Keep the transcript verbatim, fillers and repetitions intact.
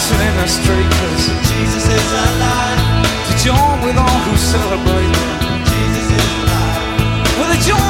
dancing in the street, 'cause Jesus is alive. To join with all who celebrate, Jesus is alive. Well, they join